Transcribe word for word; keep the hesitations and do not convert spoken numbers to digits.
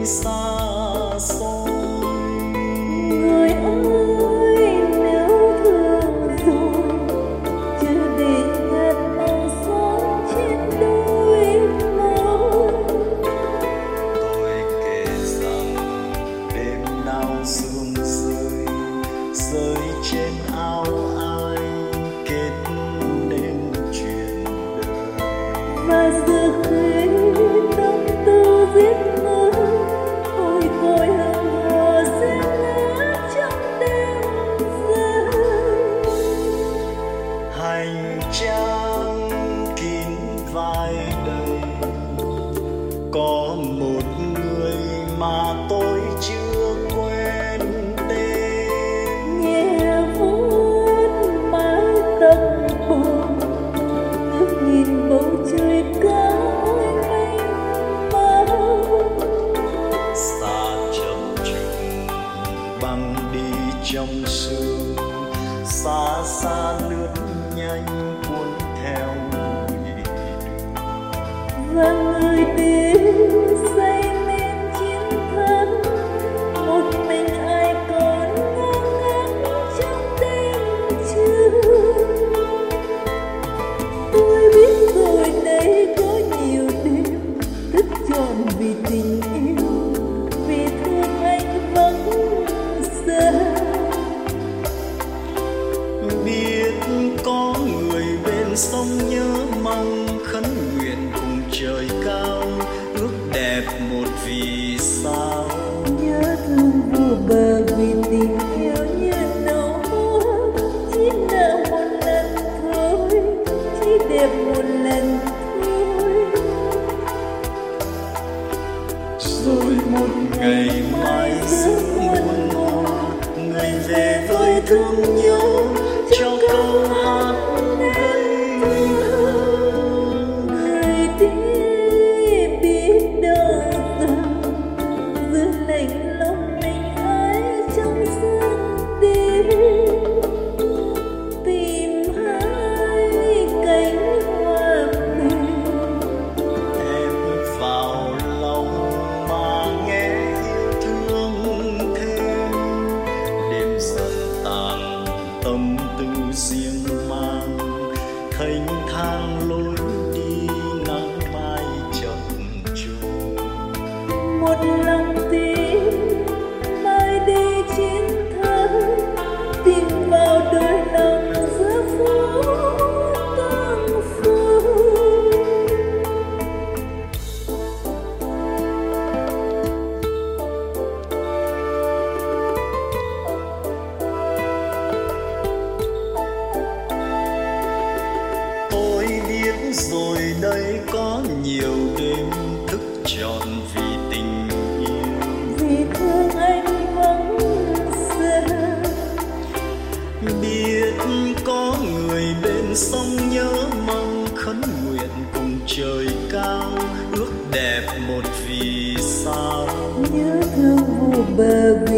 xa xôi. Người ơi nếu thương rồi chưa để nhạt màu son trên đôi môi. Tôi kể rằng đêm nào sương rơi rơi trên áo ai kết nên chuyện đời. Và giờ khi tâm tư giết người ôi tôi hững hờ sẽ ngã trong đêm rơi. Hành trang kín vai đầy có một người mà tôi chưa quen tên. Nhẹ vuốt mái tóc buồn ngước nhìn bầu trời cao mênh mông. Xa chập trùng băng đi trong sương, xa xa lướt nhanh cuốn theo nhịp đường. Và người đến say men chiến thắng một mình ai còn ngơ ngác trong đêm trưa. Tôi biết rồi đây có nhiều đêm thức trọn vì tình yêu, vì thương anh vắng xa. Biết có người bên sông nhớ mong khấn nguyện cùng trời cao, ước đẹp một vì sao. Nhớ thương vô bờ vì tình yêu như nỗi hoa, chỉ nở một lần thôi, chỉ đẹp một lần thôi. Rồi một ngày mai giữa muôn hoa, người về với thương nhớ cho câu hát ngây thơ. Người đi biết đâu rằng giữa lạnh lòng mình ai trong sương đêm tìm hai cánh hoa mềm. Em vào lòng mà nghe yêu thương thêm, đêm dần tàn tâm tư riêng mang, thênh thang lối đi nắng mai chập trùng. Một lòng tin mai đi chiến thắng, tìm vào đôi lòng giữa phố tăng phố. Tôi biết rồi đây có nhiều đêm thức trọn vì tình yêu, Vì thương anh vắng xa. biết có người bên sông nhớ mong khấn nguyện cùng trời cao, ước đẹp một vì sao. Nhớ thương vô bờ